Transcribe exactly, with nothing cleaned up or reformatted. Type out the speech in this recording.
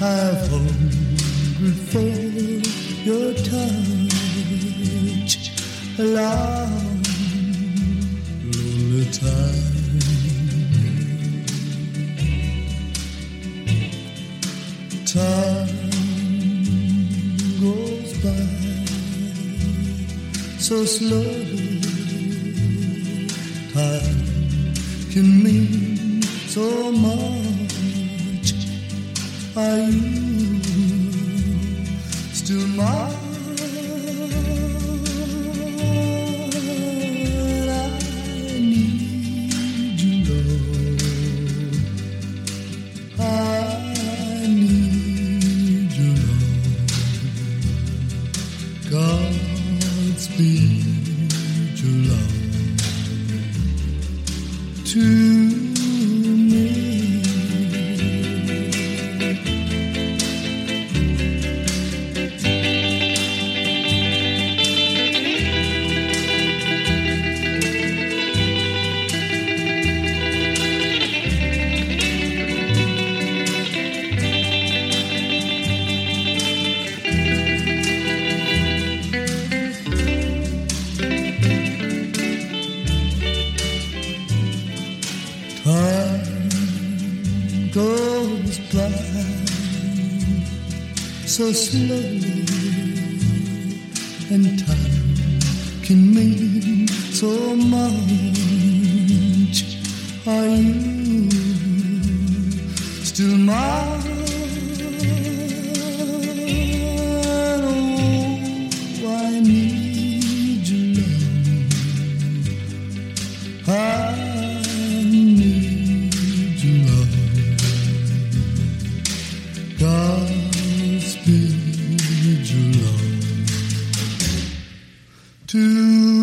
I've hungered for your touch a long, lonely time. Time goes by so slowly. Time can mean so much. Are you still mine? I need you, Lord. I need you, Lord. Godspeed your love to me. Time goes by so slowly, and time can mean so much. Are you still mine? Oh, I need you, love. I Godspeed your love to